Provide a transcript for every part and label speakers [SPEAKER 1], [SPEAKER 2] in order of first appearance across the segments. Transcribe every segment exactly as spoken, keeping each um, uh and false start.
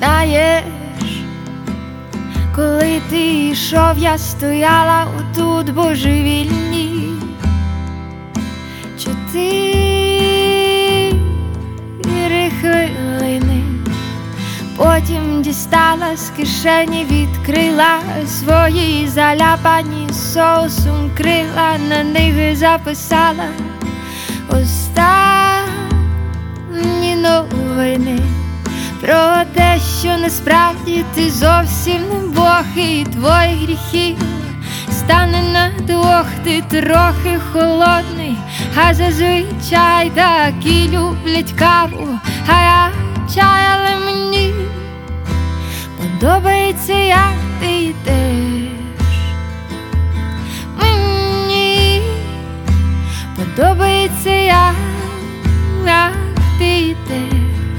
[SPEAKER 1] Знаєш, коли ти йшов, я стояла отут божевільні. Чотири хвилини. Потім дістала з кишені, відкрила свої заляпані соусом крила, на них записала останні новини про те, що насправді ти зовсім не Бог, і твої гріхи стане на двох. Ти трохи холодний, а зазвичай такі люблять каву, а я чай, але мені подобається, як ти йдеш. Мені подобається, як, як ти йдеш.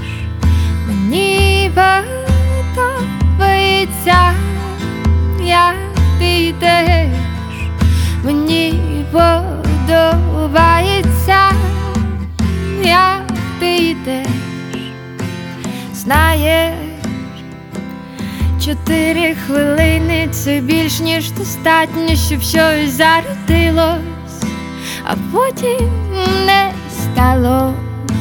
[SPEAKER 1] Мені подобається, як ти йдеш. Мені подобається, як ти йдеш. Знаєш, чотири хвилини – це більш ніж достатньо, щоб щось зародилось, а потім не стало.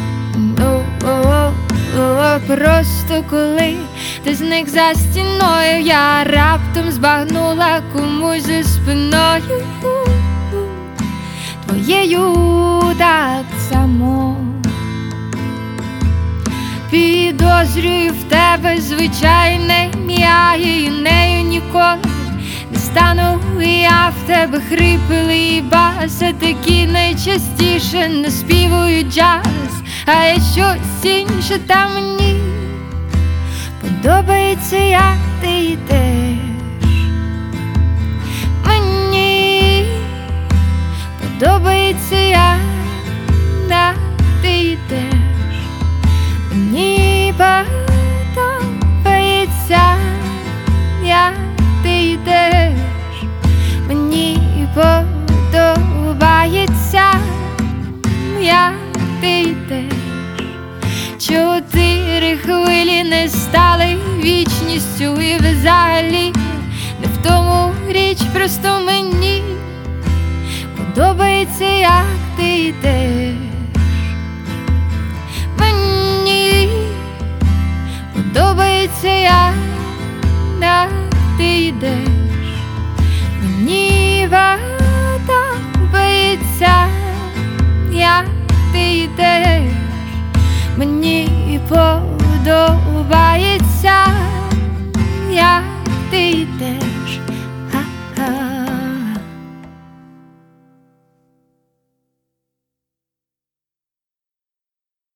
[SPEAKER 1] О-о-о-о. Просто коли ти зник за стіною, я раптом збагнула комусь за спиною. Твоєю так само. Підозрюю в тебе звичайне ім'я, і нею ніколи не стану я. В тебе хрипли баси, такі найчастіше наспівують джаз, а є щось інше, та мені подобається, як ти йдеш. Мені подобається, як, як ти йдеш. Мені подобається, як ти йдеш. Мені подобається, як ти йдеш. Чотири хвилі не стали вічністю, і взагалі не в тому річ, просто мені подобається, як ти йдеш. Мені подобається, як, як ти йдеш. Мені подобається, як ти йдеш. Мені подобається, як ти йдеш.